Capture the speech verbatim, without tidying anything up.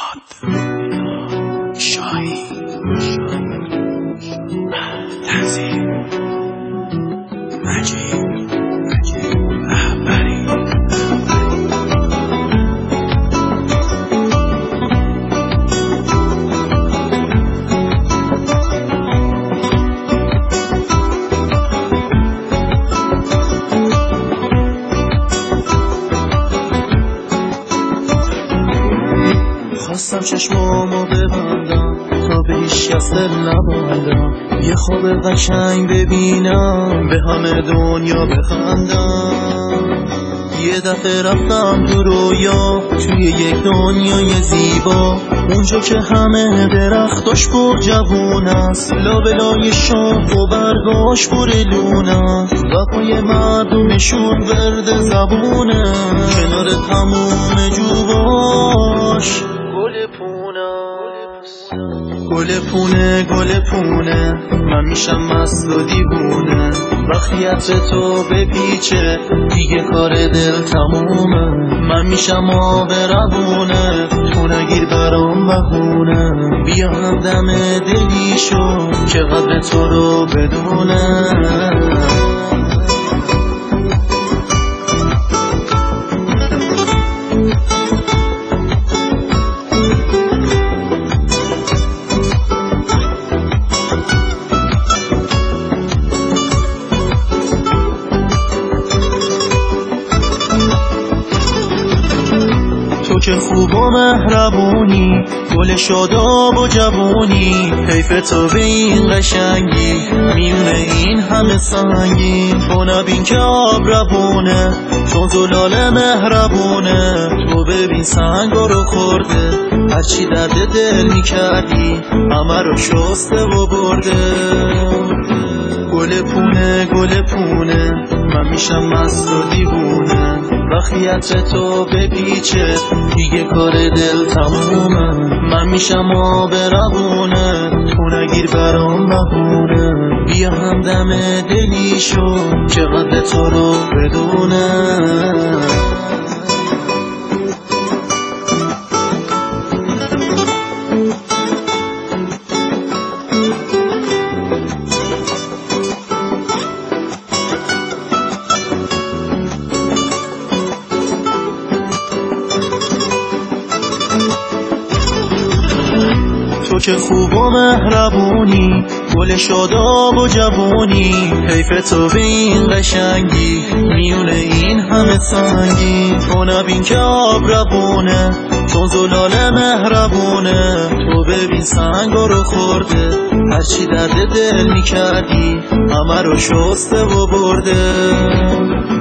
میاد شاهی تنظیم مجید رهبری خواستم چشمامو ببندم تا به هیچ کس دل نبندم، یه خواب قشنگ ببینم، به همه دنیا بخندم. یه دفعه رفتم تو رویا، توی یک دنیای زیبا، اونجا که همه درختاش پر جوون است، لابلای شاخ و برگاش پر لونه، وفای مردمشون ورد زبونه، کنار تموم جوباش گل پونه گل پونه گل پونه. من میشم مست و دیوونه، وقتی عطر تو بپیچه دیگه کار دل تمومه. من میشم آب روونه، تو نگیر برام بهونه، بیا همدم دلی شو که قدر تو رو بدونه. تو که خوب و مهربونی، گل شاداب و جوونی، حیف تو به این قشنگی، میونه این همه سنگی. تو نبین که آب روونه، چون زلال مهربونه، تو ببین سنگا رو خورده، هرچی درد دل میکردی همه رو شسته و برده. گل پونه گل پونه، من میشم مست و دیوونه، وقتی عطر تو بپیچه دیگه کار دل تمومه. من میشم آب روونه، تو نگیر برام بهونه، بیا همدم دلی شو که قدر تو رو بدونه. تو که خوب و مهربونی، گل شاداب و جوونی، حیف تو به این قشنگی، میونه این همه سنگی. تو نبین که آب روونه، چون زلال مهربونه، تو ببین سنگا رو خورده، هرچی درد دل میکردی همه رو شسته و برده.